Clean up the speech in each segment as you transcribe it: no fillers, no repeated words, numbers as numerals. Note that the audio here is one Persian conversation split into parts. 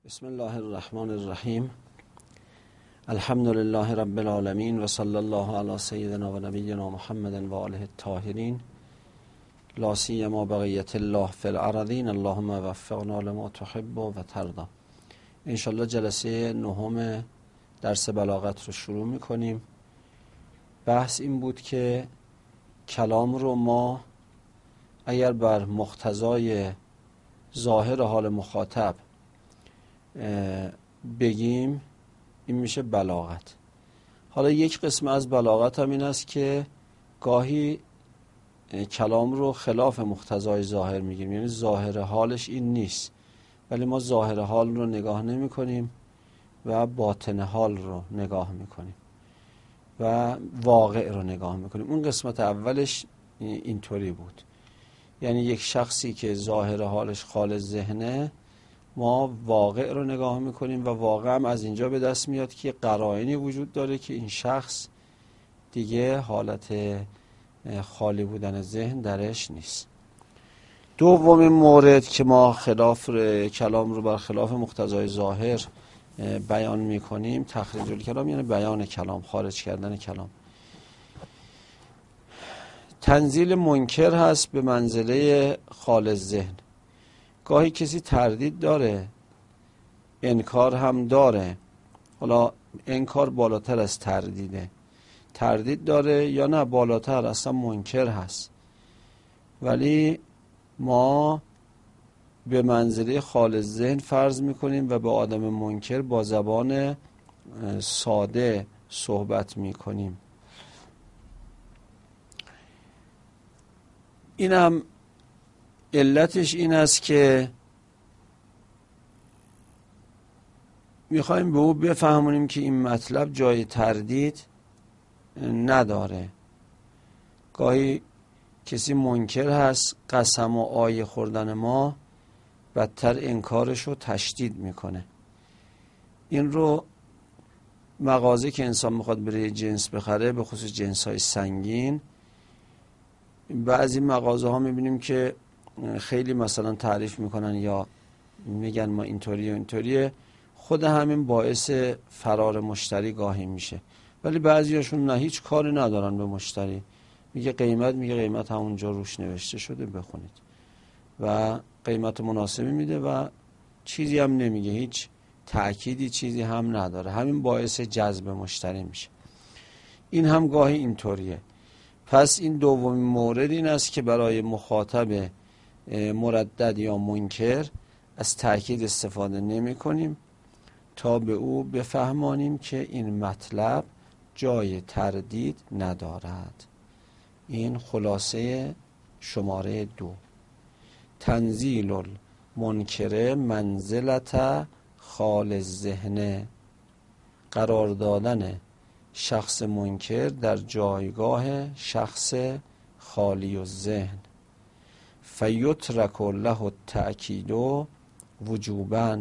بسم الله الرحمن الرحیم. الحمد لله رب العالمین و صلی الله علی سیدنا و نبینا محمد و آله الطاهرین، لا سیما بقیت الله فی الارضین. اللهم وفقنا لما تحب و ترضی. انشالله جلسه نهم درس بلاغت رو شروع میکنیم. بحث این بود که کلام رو ما اگر بر مقتضای ظاهر حال مخاطب بگیم این میشه بلاغت. حالا یک قسم از بلاغت هم این است که گاهی کلام رو خلاف مقتضای ظاهر میگیم، یعنی ظاهر حالش این نیست ولی ما ظاهر حال رو نگاه نمی کنیم و باطن حال رو نگاه میکنیم و واقع رو نگاه میکنیم. اون قسمت اولش اینطوری بود، یعنی یک شخصی که ظاهر حالش خالص ذهنه، ما واقع رو نگاه میکنیم و واقع هم از اینجا به دست میاد که قرائنی وجود داره که این شخص دیگه حالت خالی بودن ذهن درش نیست. دومین مورد که ما خلاف کلام رو بر خلاف مقتضای ظاهر بیان میکنیم تخریج الکلام، یعنی بیان کلام، خارج کردن کلام. تنزیل منکر هست به منزله خالص ذهن. گاهی کسی تردید داره، انکار هم داره. حالا انکار بالاتر از تردیده، تردید داره یا نه بالاتر اصلا منکر هست، ولی ما به منزله خالص ذهن فرض میکنیم و به آدم منکر با زبان ساده صحبت میکنیم. اینم علتش این است که میخوایم به او بفهمونیم که این مطلب جای تردید نداره. گاهی کسی منکر هست، قسم و آیه خوردن ما بدتر انکارش رو تشدید میکنه. این رو مغازه که انسان میخواد بره جنس بخره، به خصوص جنس های سنگین، بعضی مغازه ها میبینیم که خیلی مثلا تعریف میکنن یا میگن ما اینطوریه و اینطوریه، خود همین باعث فرار مشتری گاهی میشه. ولی بعضیاشون نه، هیچ کاری ندارن به مشتری، میگه قیمت همونجا روش نوشته شده بخونید و قیمت مناسبی میده و چیزی هم نمیگه، هیچ تأکیدی چیزی هم نداره، همین باعث جذب مشتری میشه. این هم گاهی اینطوریه. پس این دومین مورد این است که برای مخاطب مردد یا منکر از تأکید استفاده نمی کنیم تا به او بفهمانیم که این مطلب جای تردید ندارد. این خلاصه شماره 2. تنزیل المنکر منزلت خالص ذهن، قرار دادن شخص منکر در جایگاه شخص خالی و ذهن. فیترک له التأکید وجوباً،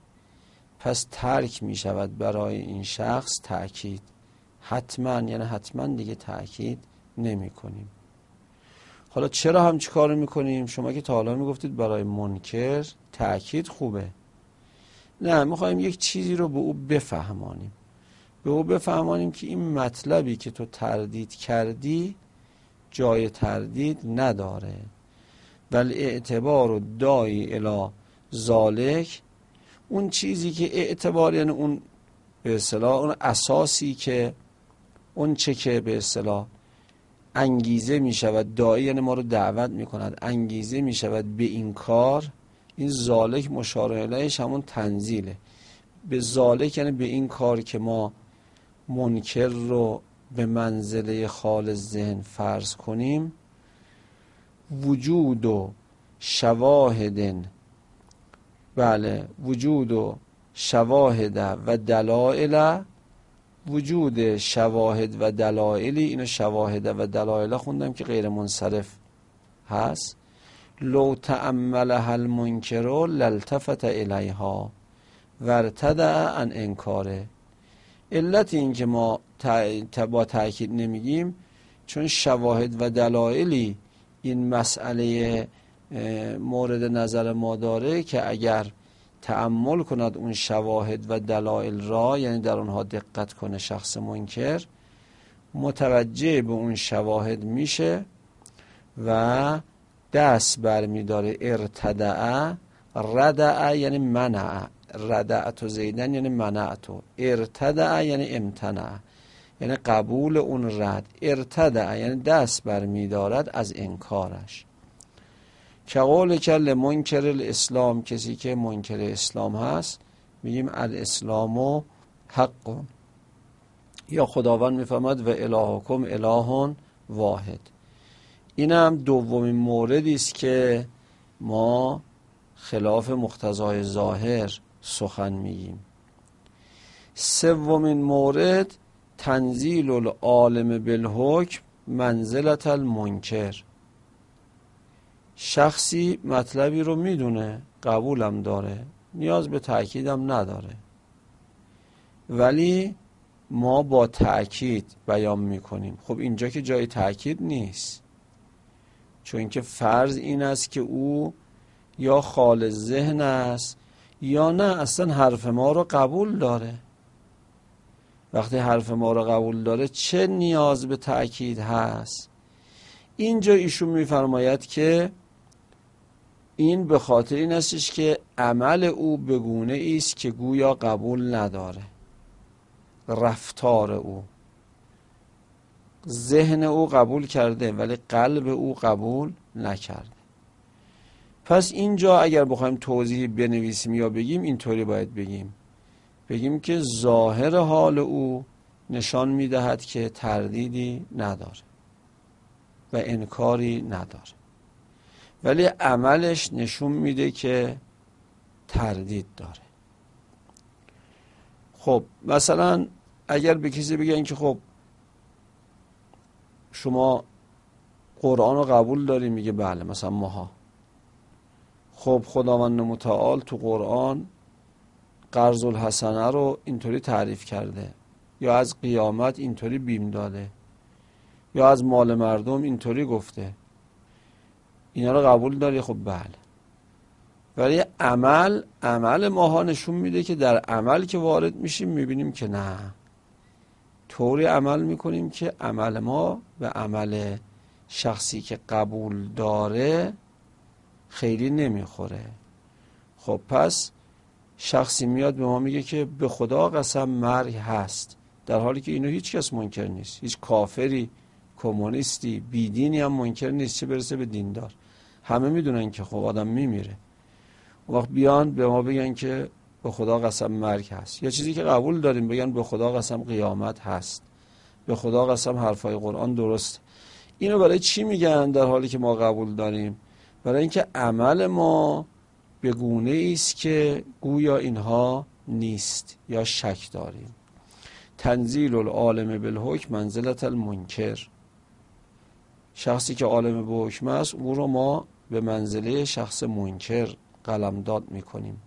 پس ترک می شود برای این شخص تأکید حتما، یعنی حتما دیگه تأکید نمی کنیم. حالا چرا هم چی کار می کنیم؟ شما که تا حالا می گفتید برای منکر تأکید خوبه. نه، می خواهیم یک چیزی رو به او بفهمانیم، به او بفهمانیم که این مطلبی که تو تردید کردی جای تردید نداره، ولی اعتبار دایی الی ذالک، اون چیزی که اعتبار یعنی اون به اصطلاح اون اساسی که اون چه که به اصطلاح انگیزه می شود، دایی یعنی ما رو دعوت می کند، انگیزه می شود به این کار، این ذالک مشار الیهش همون تنزیله. به ذالک یعنی به این کار که ما منکر رو به منزله خالص ذهن فرض کنیم، وجود و شواهد، بله، وجود و شواهد و دلائل، وجود شواهد و دلائلی، اینو شواهد و دلائل خوندم که غیر منصرف هست. لو تأملها المنکر لالتفت الیها وارتدع عن انکاره. علت این که ما با تأکید نمیگیم چون شواهد و دلائلی این مسئله مورد نظر ما داره که اگر تأمل کند اون شواهد و دلایل را، یعنی در اونها دقت کنه شخص منکر، متوجه به اون شواهد میشه و دست برمیداره. ارتدع، ردع یعنی منع، ردعت زیدن یعنی منعت، ارتدع یعنی امتنع، یعنی قبول اون رد. ارتدع یعنی دست برمیدارد از انکارش. که قول کل منکر الاسلام، کسی که منکر اسلام هست میگیم الاسلام حق، یا خداوند میفرماد و الهکم اله واحد. این هم دومین موردی است که ما خلاف مقتضای ظاهر سخن میگیم. سومین مورد تنزیل العالم بالحکم منزلت المنکر. شخصی مطلبی رو میدونه، قبولم داره، نیاز به تأکیدم نداره، ولی ما با تأکید بیان میکنیم. خب اینجا که جای تأکید نیست، چون که فرض این است که او یا خالص ذهن است یا نه اصلا حرف ما رو قبول داره. وقتی حرف ما رو قبول داره چه نیاز به تأکید هست؟ اینجا ایشون میفرماید که این به خاطر این استش که عمل او به گونه است که گویا قبول نداره. رفتار او، ذهن او قبول کرده ولی قلب او قبول نکرده. پس اینجا اگر بخوایم توضیح بنویسیم یا بگیم، اینطوری باید بگیم که ظاهر حال او نشان میدهد که تردیدی نداره و انکاری نداره، ولی عملش نشون میده که تردید داره. خب مثلا اگر به کسی بگن که خب شما قرآن رو قبول داری، میگه بله مثلا ماها. خب خداوند متعال تو قرآن قرض الحسنه رو اینطوری تعریف کرده، یا از قیامت اینطوری بیم داده، یا از مال مردم اینطوری گفته، اینا رو قبول داری؟ خب بله. ولی عمل ماها نشون میده که در عمل که وارد میشیم میبینیم که نه، طوری عمل میکنیم که عمل ما به عمل شخصی که قبول داره خیلی نمیخوره. خب پس شخصی میاد به ما میگه که به خدا قسم مرگ هست، در حالی که اینو هیچ کس منکر نیست. هیچ کافری، کمونیستی، بیدینی هم منکر نیست، چه برسه به دیندار. همه میدونن که خب آدم میمیره. وقت بیان به ما بگن که به خدا قسم مرگ هست، یا چیزی که قبول داریم بگن به خدا قسم قیامت هست، به خدا قسم حرفای قرآن درست. اینو برای چی میگن در حالی که ما قبول داریم؟ برای اینکه عمل ما به گونه است که گویا اینها نیست یا شک داریم. تنزیل العالم بالحکم منزلت المنکر. شخصی که عالم به حکم است او رو ما به منزله شخص منکر قلمداد میکنیم.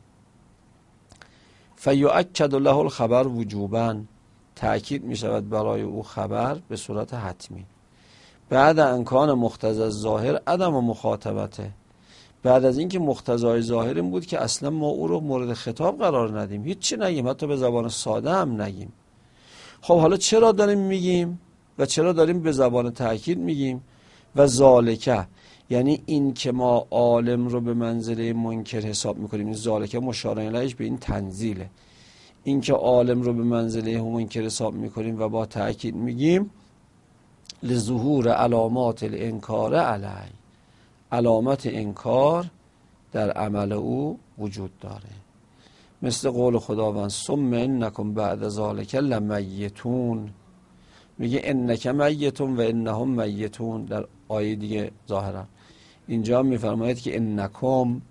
فیؤکد له الخبر وجوبا، تأکید میشود برای او خبر به صورت حتمی. بعد انکان مقتضی الظاهر عدم و مخاطبته، بعد از اینکه مقتضای ظاهر این بود که اصلا ما او رو مورد خطاب قرار ندیم، هیچی نگیم، حتی به زبان ساده هم نگیم. خب حالا چرا داریم میگیم و چرا داریم به زبان تأکید میگیم؟ و ذالکه، یعنی این که ما عالم رو به منزله منکر حساب میکنیم، این ذالکه مشار الیه به این تنزیله. این که عالم رو به منزله منکر حساب میکنیم و با تأکید میگیم لظهور علامات الانکار علی، علامت انکار در عمل او وجود داره. مثل قول خداوند ثم انکم بعد ذالک لمیتون، میگه انک میتون و انهم میتون در آیه دیگه ظاهرا. اینجا میفرماید که انکم،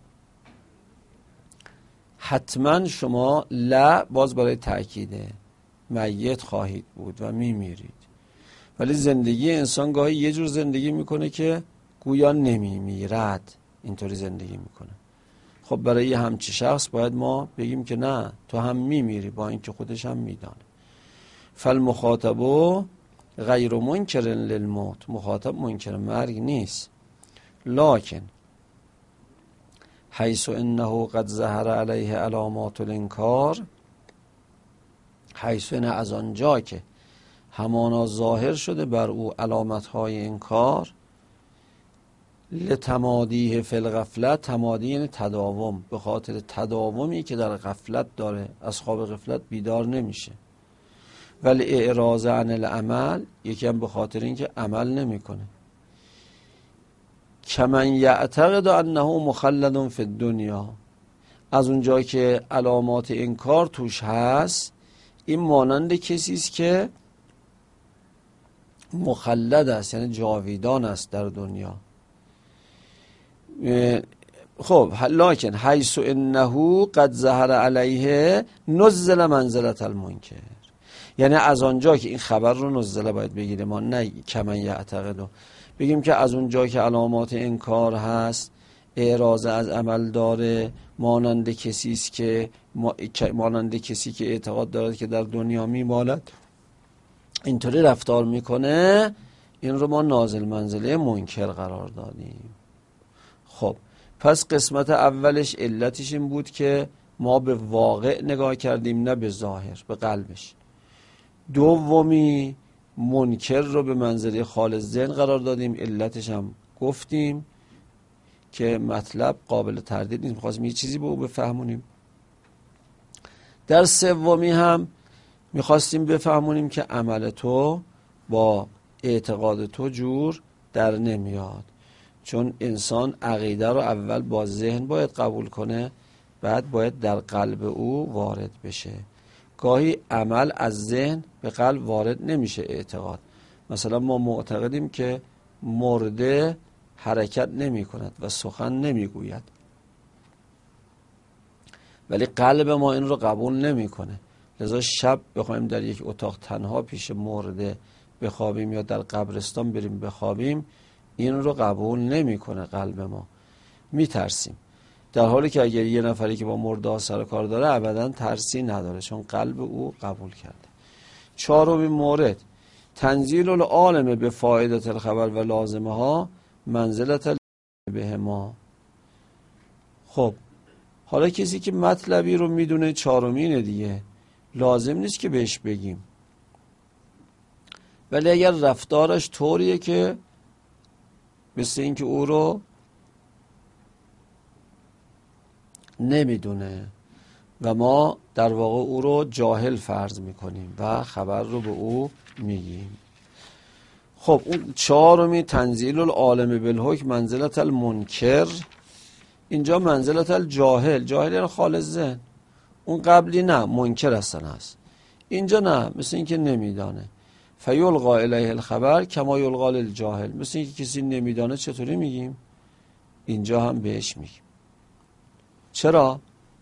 حتما شما، لا باز برای تأکیده، میت خواهید بود و میمیرید. ولی زندگی انسان گاهی یه جور زندگی میکنه که گویا نمیمیرد، اینطوری زندگی میکنه. خب برای یه همچی شخص باید ما بگیم که نه، تو هم میمیری، با اینکه خودش هم میدانه. فالمخاطب غیر منکر للموت، مخاطب منکر مرگ نیست، لکن حیث انه قد ظهر علیه علامات الانکار، حیث انه از آنجا که همانا ظاهر شده بر او علامتهای انکار، لتمادیه فی الغفلت، تمادی یعنی تداوم، به خاطر تداومی که در غفلت داره، از خواب غفلت بیدار نمیشه. ولی اعراض عن العمل، یکی هم به خاطر اینکه عمل نمیکنه. کمن یعتقد انه مخلد فی الدنیا، از اونجا که علامات انکار توش هست، این مانند کسی است که مخلد است، یعنی جاویدان است در دنیا. خب لکن حیث انه قد ظهر علیه نزل منزلت المنکر، یعنی از آنجا که این خبر رو نزله باید بگیره، ما نه کمن یعتقد بگیم که از اونجا که علامات انکار هست، اعراض از عمل داره، مانند کسی است که اعتقاد دارد که در دنیا میمالد، اینطوری رفتار میکنه، این رو ما نازل منزله منکر قرار دادیم. خب پس قسمت اولش علتش این بود که ما به واقع نگاه کردیم، نه به ظاهر، به قلبش. دومی منکر رو به منزله خالص ذهن قرار دادیم، علتش هم گفتیم که مطلب قابل تردید نیست، می‌خواستیم یه چیزی به او بفهمونیم. در سومی هم می‌خواستیم بفهمونیم که عمل تو با اعتقاد تو جور در نمیاد، چون انسان عقیده رو اول با ذهن باید قبول کنه، بعد باید در قلب او وارد بشه. گاهی عمل از ذهن به قلب وارد نمیشه، اعتقاد. مثلا ما معتقدیم که مرده حرکت نمی کند و سخن نمی گوید، ولی قلب ما این رو قبول نمی کنه. لذا شب بخوایم در یک اتاق تنها پیش مرده بخوابیم یا در قبرستان بریم بخوابیم، این رو قبول نمی کنه قلب ما، می ترسیم. در حالی که اگر یه نفری که با مرده سر کار داره ابدا ترسی نداره، چون قلب او قبول کرده. چهارمین مورد تنزیل العالم به فایدت الخبر و لازمه ها منزلت به ما. خب حالا کسی که مطلبی رو میدونه، چهارمینه دیگه، لازم نیست که بهش بگیم، ولی اگر رفتارش طوریه که مثل این که او رو نمیدونه و ما در واقع او رو جاهل فرض میکنیم و خبر رو به او میگیم. خب اون چهارمی تنزیل العالم بالحکم منزلت المنکر، اینجا منزلت الجاهل، جاهل یعنی خالص ذهن. اون قبلی نه، منکر هستن هست، اینجا نه، مثل این که نمیدانه. فیلقا الیه الخبر کما یلقا للجاهل، مثل این که کسی نمیدانه چطوری میگیم، اینجا هم بهش میگیم. چرا؟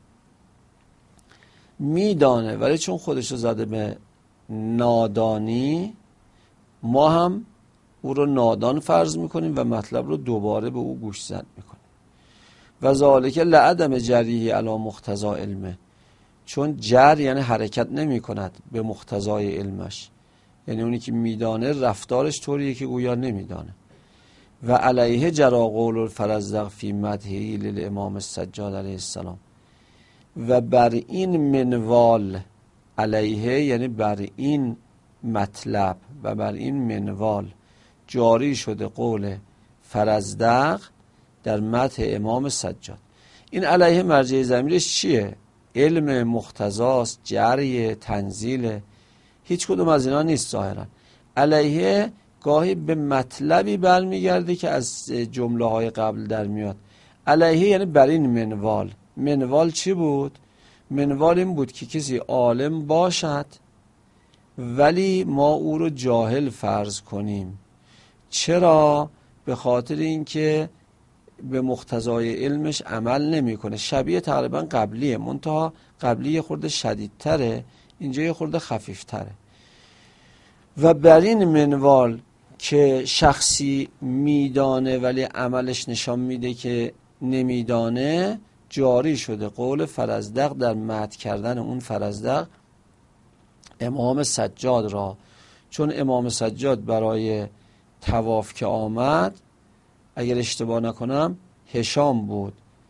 میدانه ولی چون خودشو زده به نادانی، ما هم او رو نادان فرض میکنیم و مطلب رو دوباره به او گوش زد میکنیم. و ذالک لعدم جریه علی مقتضا علمه، چون جر یعنی حرکت نمی کند به مقتضای علمش، یعنی اونی که میدانه رفتارش طوریه که گویا نمیدانه. و علیه جرا قول الفرزدق فی مدحه للامام السجاد علیه السلام، و بر این منوال، علیه یعنی بر این مطلب و بر این منوال جاری شده قول فرزدق در مدح امام سجاد. این علیه مرجع ضمیرش چیه؟ علم، مقتضاست، جری، تنزیل، هیچ کدوم از اینا نیست ظاهرا. علیه گاهی به مطلبی برمیگرده که از جمله های قبل در میاد. علیه یعنی بر این منوال. منوال چی بود؟ منوال این بود که کسی عالم باشد ولی ما او رو جاهل فرض کنیم. چرا؟ به خاطر اینکه به مقتضای علمش عمل نمیکنه. شبیه تقریبا قبلیه، منتها قبلی یه خورده شدیدتره، اینجا یه خورده خفیفتره. و بر این منوال که شخصی میدانه ولی عملش نشان میده که نمیدانه، جاری شده قول فرزدق در مدح کردن اون فرزدق امام سجاد را. چون امام سجاد برای طواف که آمد، اگر اشتباه نکنم هشام بود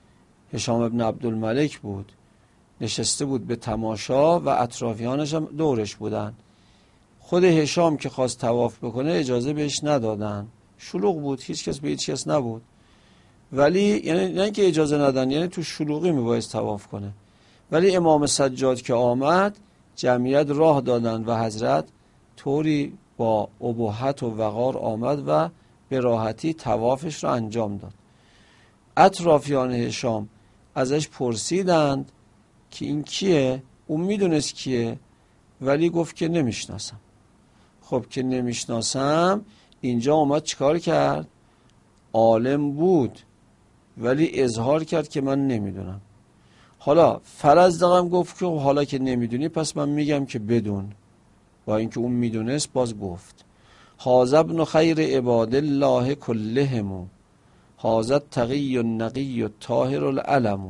هشام ابن عبدالملک بود، نشسته بود به تماشا و اطرافیانش هم دورش بودن. خود هشام که خواست طواف بکنه اجازه بهش ندادن، شلوغ بود، هیچ کس به هیچ کس نبود. ولی یعنی نه که اجازه ندادن، یعنی تو شلوغی میبایست طواف کنه. ولی امام سجاد که آمد جمعیت راه دادن و حضرت طوری با ابهت و وقار آمد و به راحتی طوافش را انجام داد. اطرافیان هشام ازش پرسیدند که این کیه؟ اون میدونست کیه ولی گفت که نمیشناسم. خب که نمیشناسم، اینجا اومد چیکار کرد؟ عالم بود ولی اظهار کرد که من نمیدونم. حالا فرزدقم گفت که حالا که نمیدونی پس من میگم که بدون. با اینکه اون میدونست باز گفت هذا ابن خیر عباد الله کلهم، هذا التقی النقی الطاهر العلم.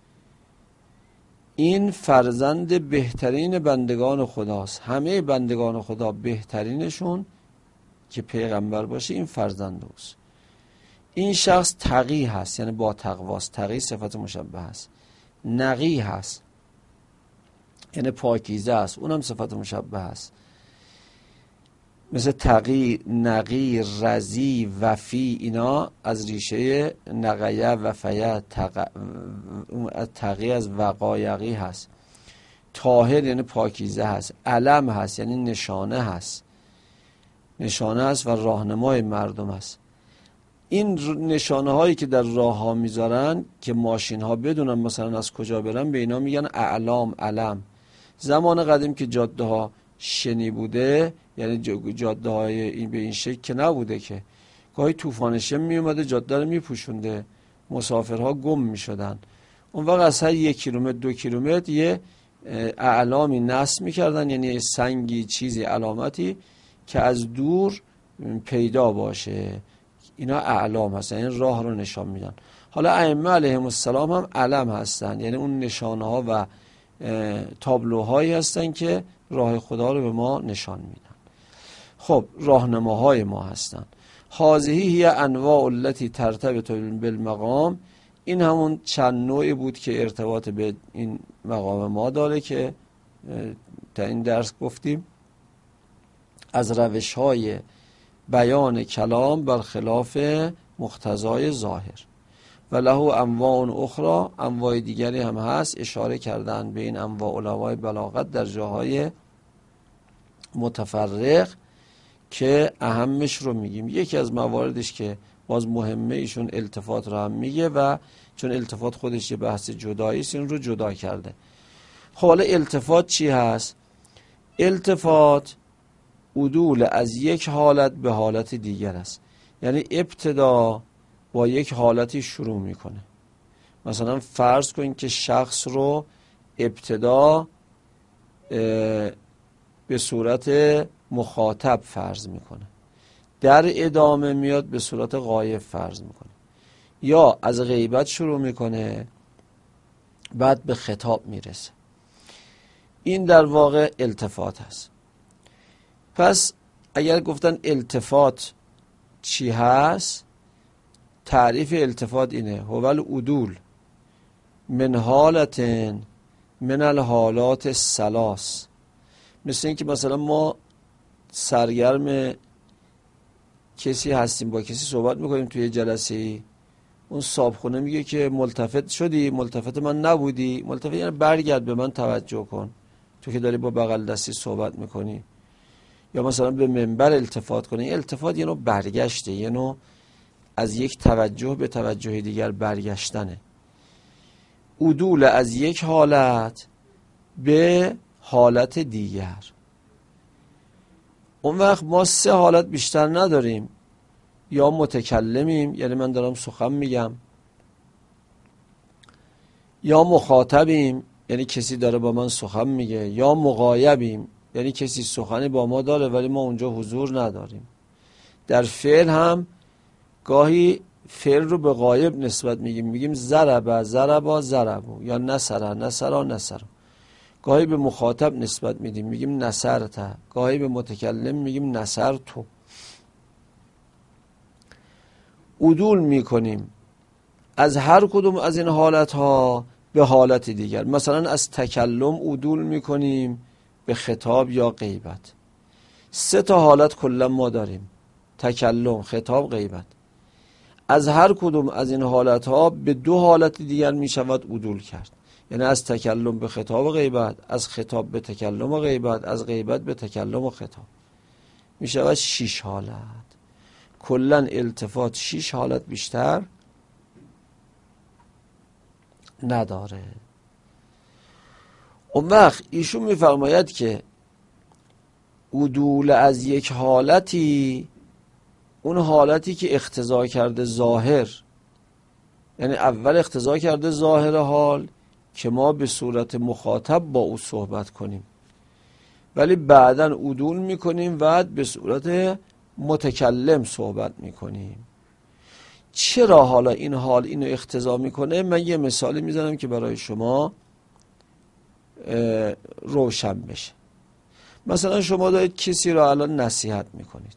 این فرزند بهترین بندگان خداست، همه بندگان خدا بهترینشون که پیغمبر باشه این فرزند اوست. این شخص تقی هست، یعنی با تقواست. تقی صفت مشبه هست. نقی هست یعنی پاکیزه است، اونم صفت مشبه هست. مثل تقی، نقی، رضی، وفی، اینا از ریشه نقیه وفیه. تقی از وقایقی هست. طاهر یعنی پاکیزه هست. علم هست یعنی نشانه هست، نشانه هست و راهنمای مردم هست. این نشانه هایی که در راه ها میذارن که ماشین ها بدونن مثلا از کجا برن، به اینا میگن اعلام، علم. زمان قدیم که جاده ها شنی بوده، یعنی جاده های این به این شکل که نبوده، که گاهی طوفان شن می اومده جاده رو میپوشونده، مسافرها گم میشدن. اون وقت از هر 1 کیلومتر 2 کیلومتر یه اعلامی نصب میکردن، یعنی سنگی، چیزی، علامتی که از دور پیدا باشه. اینا اعلام هستن، یعنی راه رو نشان میدن. حالا ائمه علیهم السلام هم علم هستن، یعنی اون نشانه ها و تابلوهایی هستن که راه خدا رو به ما نشان میدن. خب راهنماهای ما هستن. هذه هی انواع التي ترتبط بالمقام. این همون چند نوعی بود که ارتباط به این مقام ما داره که تا این درس گفتیم. از روش های بیان کلام برخلاف مقتضای ظاهر. و له انواع اخرى، انواع دیگری هم هست. اشاره کردن به این انواع علمای بلاغت در جاهای متفرق که اهمش رو میگیم. یکی از مواردش که باز مهمه ایشون التفات رو هم میگه و چون التفات خودش یه بحث جدایی است این رو جدا کرده. خب حالا التفات چی هست؟ التفات عدول از یک حالت به حالت دیگر است. یعنی ابتدا با یک حالتی شروع میکنه. مثلا فرض کنید که شخص رو ابتدا به صورت مخاطب فرض میکنه، در ادامه میاد به صورت غایب فرض میکنه، یا از غیبت شروع میکنه بعد به خطاب میرسه. این در واقع التفات هست. پس اگر گفتن التفات چی هست، تعریف التفات اینه: هو العدول من حالت من الحالات الثلاث. مثل این که مثلا ما سرگرم کسی هستیم، با کسی صحبت میکنیم توی جلسه، اون صاحبخونه میگه که ملتفت شدی، ملتفت من نبودی. ملتفت یعنی برگرد به من توجه کن، تو که داری با بغل دستی صحبت میکنی. یا مثلا به منبر التفات کنی. التفات یه نوع برگشته، یه نوع از یک توجه به توجه دیگر برگشتنه. عدول از یک حالت به حالت دیگر. اون وقت ما 3 حالت بیشتر نداریم. یا متکلمیم، یعنی من دارم سخن میگم، یا مخاطبیم، یعنی کسی داره با من سخن میگه، یا مغایبیم، یعنی کسی سخنی با ما داره ولی ما اونجا حضور نداریم. در فعل هم گاهی فعل رو به غایب نسبت میگیم ضرب ضربا ضربو، یا نصر نصرا نصرا. گاهی به مخاطب نسبت میگیم نصرت، گاهی به متکلم میگیم نصرتو. عدول میکنیم از هر کدوم از این حالت ها به حالت دیگر. مثلا از تکلم عدول میکنیم به خطاب یا غیبت. 3 تا حالت کلا ما داریم: تکلم، خطاب، غیبت. از هر کدوم از این حالت ها به 2 حالت دیگر می شود عدول کرد. یعنی از تکلم به خطاب و غیبت، از خطاب به تکلم و غیبت، از غیبت به تکلم و خطاب. می شود 6 حالت. کلا التفات 6 حالت بیشتر نداره. اون وقت ایشون میفرماید که عدول از یک حالتی، اون حالتی که اقتضا کرده ظاهر، یعنی اول اقتضا کرده ظاهر حال که ما به صورت مخاطب با او صحبت کنیم، ولی بعداً عدول میکنیم و به صورت متکلم صحبت میکنیم. چرا حالا این حال اینو اقتضا میکنه؟ من یه مثالی میزنم که برای شما روشن بشه. مثلا شما دارید کسی را الان نصیحت میکنید.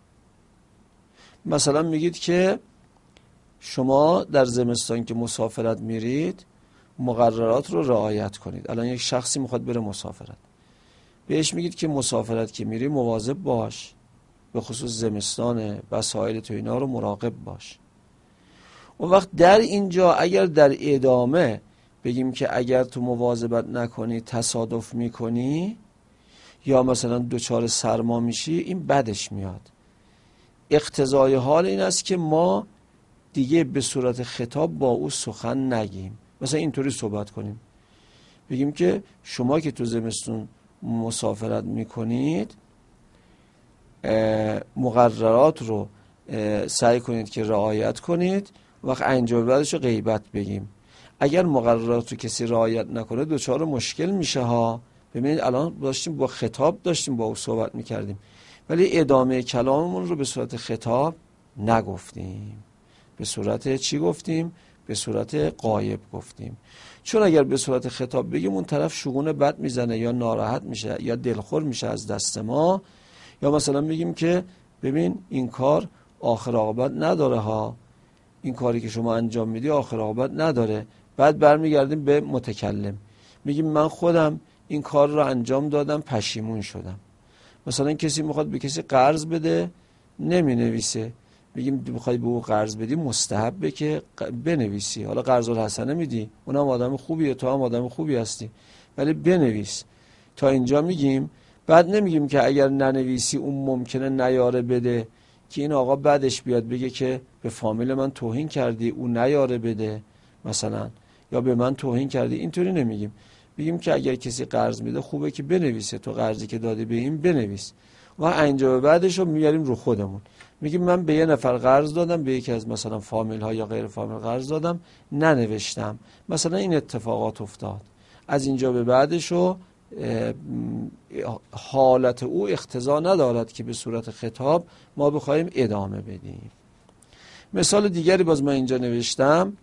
مثلا میگید که شما در زمستان که مسافرت میرید مقررات رو رعایت کنید. الان یک شخصی میخواد بره مسافرت، بهش میگید که مسافرت که میری مواظب باش، به خصوص زمستان، وسایل تو اینا رو مراقب باش. اون وقت در اینجا اگر در ادامه بگیم که اگر تو مواظبت نکنی تصادف میکنی یا مثلا دچار سرما میشی، این بدش میاد. اقتضای حال این است که ما دیگه به صورت خطاب با او سخن نگیم. مثلا اینطوری صحبت کنیم، بگیم که شما که تو زمستون مسافرت میکنید مقررات رو سعی کنید که رعایت کنید. وقت انجام بعدش رو غیبت بگیم. اگر مقررات رو کسی رعایت نکنه دچار مشکل میشه ها. ببینید الان داشتیم با خطاب داشتیم با او صحبت میکردیم، ولی ادامه کلاممون رو به صورت خطاب نگفتیم. به صورت چی گفتیم؟ به صورت غایب گفتیم. چون اگر به صورت خطاب بگیم اون طرف شگون بد میزنه یا ناراحت میشه یا دلخور میشه از دست ما، یا مثلا بگیم که ببین این کار آخر عاقبت نداره ها، این کاری که شما انجام میدی آخر عاقبت نداره. بعد برمیگردیم به متکلم، میگیم من خودم این کار رو انجام دادم پشیمون شدم. مثلا کسی میخواد به کسی قرض بده نمی نویسه، میگیم میخوای به او قرض بدی مستحبه که بنویسی. حالا قرض الحسنه میدی، اونم آدم خوبیه، تو هم آدم خوبی هستی، ولی بنویس. تا اینجا میگیم. بعد نمیگیم که اگر ننویسی اون ممکنه نیاره بده، که این آقا بعدش بیاد بگه که به فامیل من توهین کردی، او نیاره بده مثلا، یا به من توهین کردی. اینطوری نمیگیم. بگیم که اگر کسی قرض میده خوبه که بنویسه، تو قرضی که دادی به این بنویس. و انجام بعدش رو میاریم رو خودمون، میگیم من به یه نفر قرض دادم، به یکی از مثلا فامیل ها یا غیر فامیل قرض دادم، ننوشتم، مثلا این اتفاقات افتاد. از اینجا به بعدش رو حالت او اقتضا ندارد که به صورت خطاب ما بخوایم ادامه بدیم. مثال دیگری باز من اینجا نوشتم.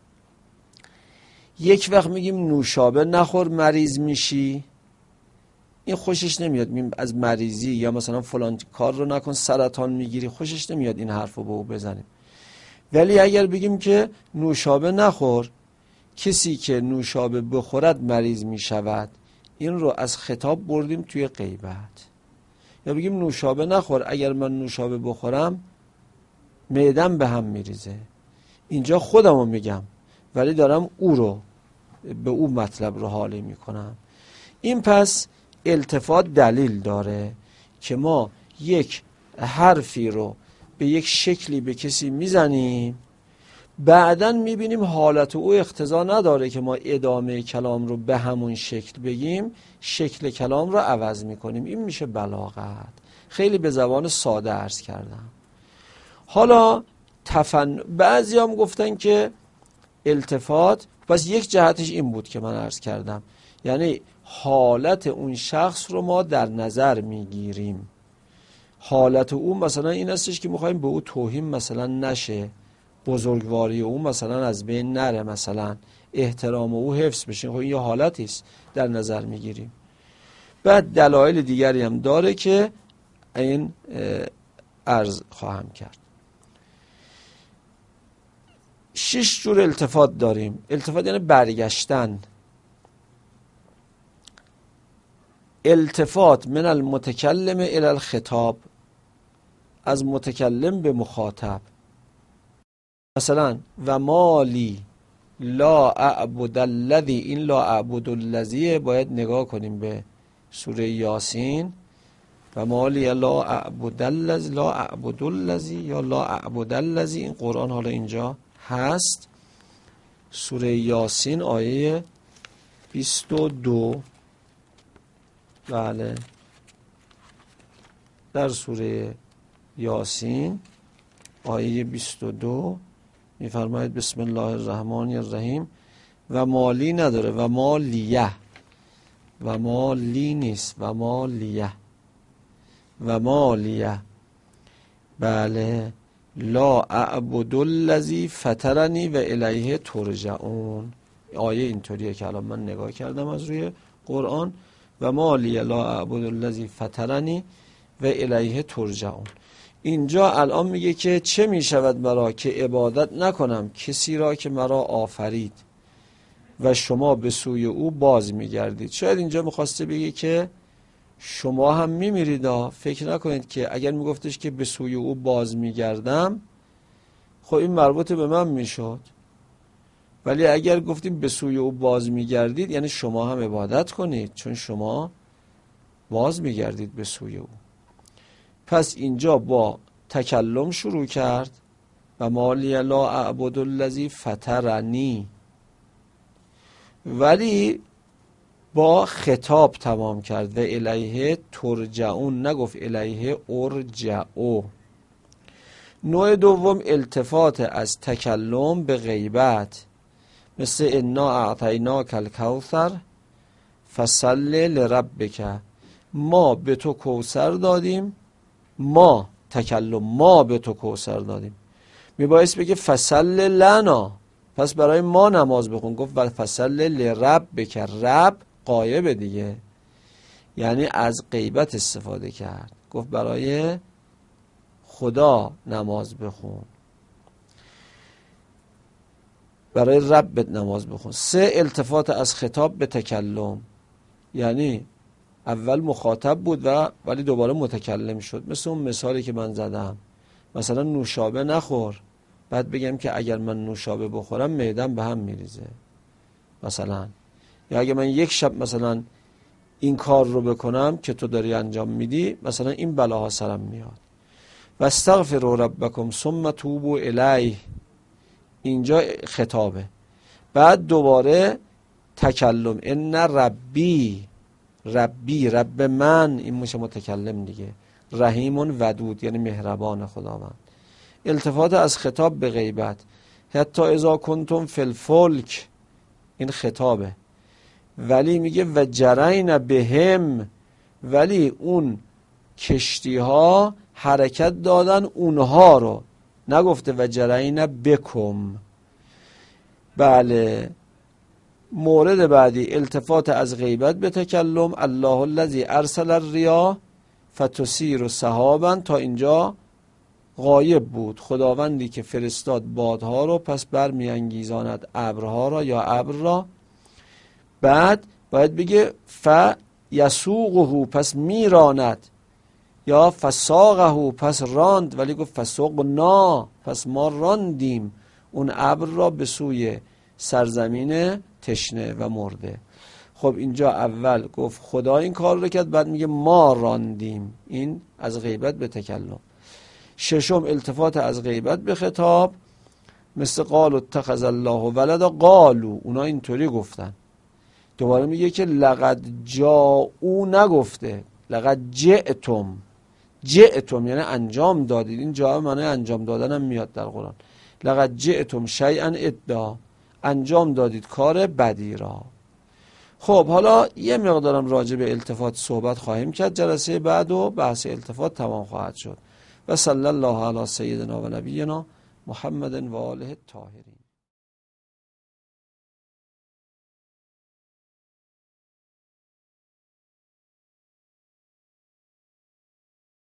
یک وقت میگیم نوشابه نخور مریض میشی، این خوشش نمیاد. از مریضی یا مثلا فلان کار رو نکن سرطان میگیری، خوشش نمیاد این حرف رو به او بزنیم. ولی اگر بگیم که نوشابه نخور، کسی که نوشابه بخورد مریض میشود، این رو از خطاب بردیم توی غیبت. یا بگیم نوشابه نخور، اگر من نوشابه بخورم معدم به هم میریزه، اینجا خودمو میگم ولی دارم او رو به او مطلب رو حاله میکنم. این پس التفات دلیل داره که ما یک حرفی رو به یک شکلی به کسی میزنیم، بعداً میبینیم حالت او اقتضا نداره که ما ادامه کلام رو به همون شکل بگیم، شکل کلام رو عوض میکنیم. این میشه بلاغت. خیلی به زبان ساده عرض کردم. حالا بعضی هم گفتن که التفات پس یک جهتش این بود که من عرض کردم، یعنی حالت اون شخص رو ما در نظر میگیریم. حالت او مثلا این استش که میخوایم به او توهین مثلا نشه، بزرگواری او مثلا از بین نره، مثلا احترام او حفظ بشه. خب این یه حالتی است در نظر میگیریم. بعد دلایل دیگری هم داره که این عرض خواهم کرد. 6 جور التفات داریم. التفات یعنی برگشتن. التفات من المتکلم الی الخطاب، از متکلم به مخاطب. مثلا و مالی لا اعبد الذی، این لا اعبد الذی باید نگاه کنیم به سوره یاسین. و مالی لا اعبد الذی، لا اعبد الذی یا لا اعبد الذی، این قرآن حالا اینجا هست. سوره یاسین آیه 22. بله، در سوره یاسین آیه 22 میفرماید بسم الله الرحمن الرحیم. و مالی نداره، و مالیه، و مالی نیست، و مالیه، و مالیه. بله، لا اعبد الذی فطرنی و الیه ترجعون. آیه اینطوریه که الان من نگاه کردم از روی قرآن. و مالی لا اعبد الذی فطرنی و الیه ترجعون. اینجا الان میگه که چه میشود مرا که عبادت نکنم کسی را که مرا آفرید و شما به سوی او باز میگردید. شاید اینجا میخواسته بگه که شما هم میمیرید. فکر نکنید که اگر میگفتش که به سوی او باز میگردم، خب این مربوط به من میشد. ولی اگر گفتیم به سوی او باز میگردید یعنی شما هم عبادت کنید، چون شما باز میگردید به سوی او. پس اینجا با تکلم شروع کرد. و مالی لا اعبد الذی فطرنی، ولی با خطاب تمام کرد. و الیه ترجعون، نگفت الیه ارجعوا. نوع دوم التفات از تکلم به غیبت، مثل انا اعطیناک الکوثر فصل لربک، ما به تو کوثر دادیم. ما تکلم، ما به تو کوثر دادیم. میبایست بگه فصل لنا، پس برای ما نماز بخون. گفت فصل لربک، رب غایب دیگه، یعنی از غیبت استفاده کرد. گفت برای خدا نماز بخون، برای ربت نماز بخون. 3 التفات از خطاب به تکلم، یعنی اول مخاطب بود ولی دوباره متکلم شد. مثل اون مثالی که من زدم، مثلا نوشابه نخور، بعد بگم که اگر من نوشابه بخورم معدم به هم میریزه مثلا. یا اگر من یک شب مثلا این کار رو بکنم که تو داری انجام میدی، مثلا این بلاها سرم میاد. و استغفروا ربکم ثم توبوا الیه، اینجا خطابه. بعد دوباره تکلم، ان ربی، ربی رب من، این میشه متکلم دیگه. رحیم ودود یعنی مهربان خداوند. التفات از خطاب به غیبت، حتی اذا کنتم فی الفلک، این خطابه. ولی میگه و جرین بهم، ولی اون کشتی ها حرکت دادن اونها رو، نگفته و جرین بکم. بله. مورد بعدی التفات از غیبت به تکلم، الله الذی ارسل الرياح فتثیر سحابا، تا اینجا غایب بود. خداوندی که فرستاد بادها رو پس برمیانگیزاند ابرها را یا ابر را. بعد باید بگه فیسوقه، پس میراند، یا فساقه، پس راند، ولی گفت فسوقنا، پس ما راندیم اون ابر را به سوی سرزمین تشنه و مرده. خب اینجا اول گفت خدا این کار رو کرد، بعد میگه ما راندیم. این از غیبت به تکلم. 6 التفات از غیبت به خطاب، مثل قالوا اتخذ الله ولدا، قالوا، اونا اینطوری گفتن. دوباره میگه که لقد جاءوا، نگفته لقد جئتم. جئتم یعنی انجام دادید. این جا معنی انجام دادن هم میاد در قرآن. لقد جئتم شیئا ادعا، انجام دادید کار بدی را. خب حالا یه مقدارم راجع به التفات صحبت خواهیم کرد جلسه بعد و بحث التفات تمام خواهد شد. و صلی الله علی سیدنا و نبینا محمد و آله الطاهرین.